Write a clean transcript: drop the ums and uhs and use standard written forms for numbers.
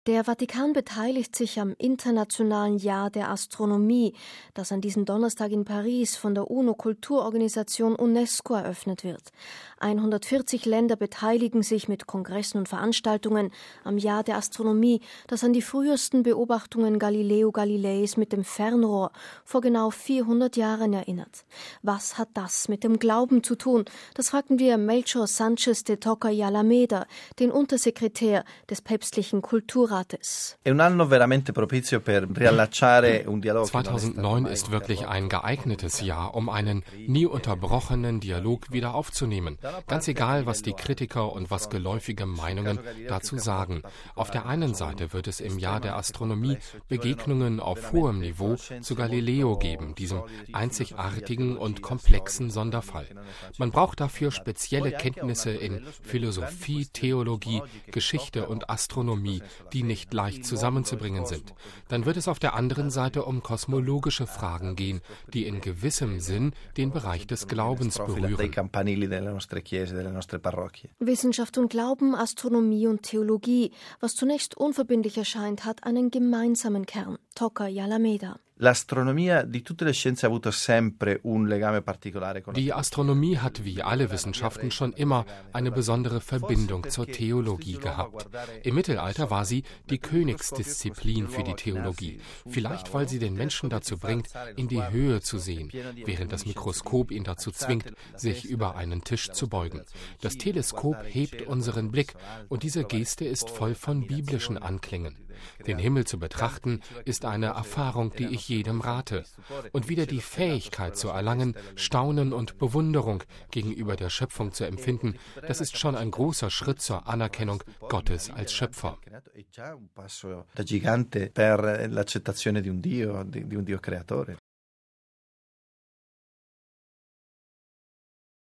Der Vatikan beteiligt sich am Internationalen Jahr der Astronomie, das an diesem Donnerstag in Paris von der UNO-Kulturorganisation UNESCO eröffnet wird. 140 Länder beteiligen sich mit Kongressen und Veranstaltungen am Jahr der Astronomie, das an die frühesten Beobachtungen Galileo Galileis mit dem Fernrohr vor genau 400 Jahren erinnert. Was hat das mit dem Glauben zu tun? Das fragten wir Melchor Sánchez de Toca y Alameda, den Untersekretär des päpstlichen Kulturrates. 2009 ist wirklich ein geeignetes Jahr, um einen nie unterbrochenen Dialog wieder aufzunehmen. Ganz egal, was die Kritiker und was geläufige Meinungen dazu sagen. Auf der einen Seite wird es im Jahr der Astronomie Begegnungen auf hohem Niveau zu Galileo geben, diesem einzigartigen und komplexen Sonderfall. Man braucht dafür spezielle Kenntnisse in Philosophie, Theologie, Geschichte und Astronomie, die nicht leicht zusammenzubringen sind. Dann wird es auf der anderen Seite um kosmologische Fragen gehen, die in gewissem Sinn den Bereich des Glaubens berühren. Wissenschaft und Glauben, Astronomie und Theologie, was zunächst unverbindlich erscheint, hat einen gemeinsamen Kern. Toca y Alameda. Die Astronomie hat wie alle Wissenschaften schon immer eine besondere Verbindung zur Theologie gehabt. Im Mittelalter war sie die Königsdisziplin für die Theologie, vielleicht weil sie den Menschen dazu bringt, in die Höhe zu sehen, während das Mikroskop ihn dazu zwingt, sich über einen Tisch zu beugen. Das Teleskop hebt unseren Blick und diese Geste ist voll von biblischen Anklängen. Den Himmel zu betrachten, ist eine Erfahrung, die ich jedem rate. Und wieder die Fähigkeit zu erlangen, Staunen und Bewunderung gegenüber der Schöpfung zu empfinden, das ist schon ein großer Schritt zur Anerkennung Gottes als Schöpfer.